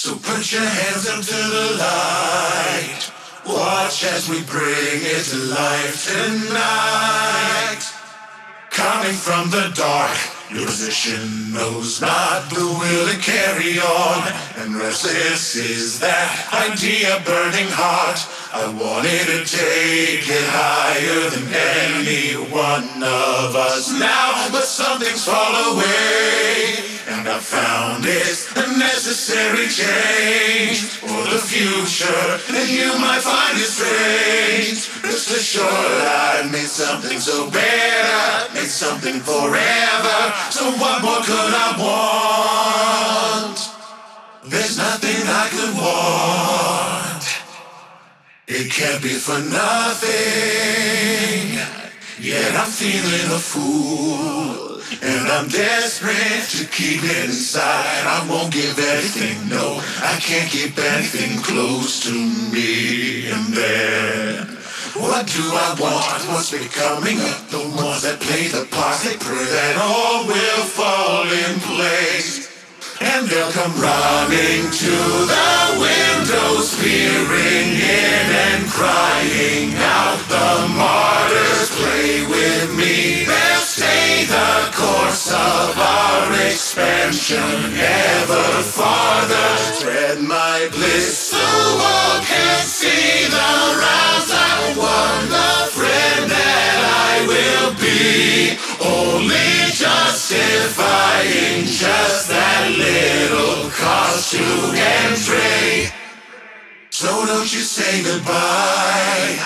So put your hands up to the light. Watch as we bring it to life tonight. Coming from the dark, your position knows not the will to carry on. And restless is that idea burning hot. I wanted to take it higher than any one of us now, but something's fall away. And I found it's a necessary change for the future, and you might find it strange. Rest assured I've made something so better, made something forever. So what more could I want? There's nothing I could want. It can't be for nothing. Yet I'm feeling a fool, and I'm desperate to keep it inside. I won't give anything, no, I can't keep anything close to me. And then, what do I want? What's becoming of the ones that play the part? They pray that all will fall in place, and they'll come running to the windows, peering in and crying out. The martyrs play with me, they'll stay the course of our expansion ever farther. Spread my bliss so all can see the rounds I won, the friend that I will be. Only justifying just that little cost to entry. So don't you say goodbye.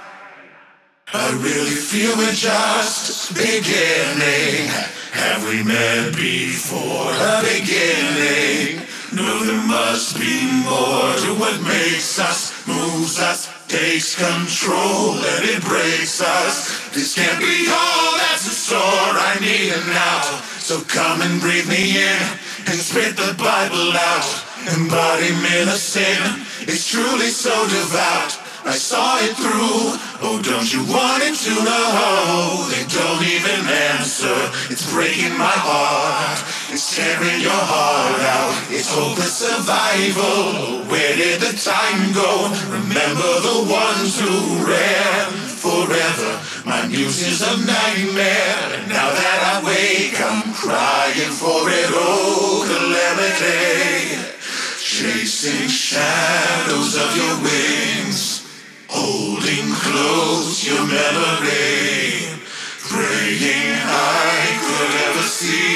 I really feel we're just beginning. Have we met before a beginning? No, there must be more to what makes us, moves us, takes control and it breaks us. This can't be all that's in store. I need it now. So come and breathe me in and spit the Bible out. Embodiment of sin is truly so devout. I saw it through. Oh, don't you want it to know? They don't even answer. It's breaking my heart. It's tearing your heart out. It's hopeless survival. Where did the time go? Remember the ones who ran forever. My muse is a nightmare. And now that I wake, I'm crying for it. Oh, calamity. Chasing shadows of your wings, holding close your memory, praying I could ever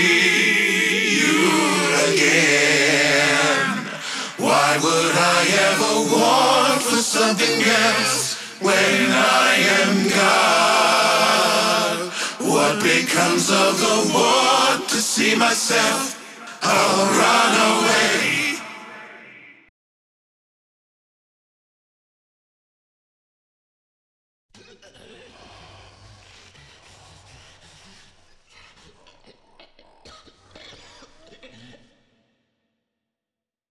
see you again. Why would I ever want for something else when I am God? What becomes of the want to see myself? I'll run away.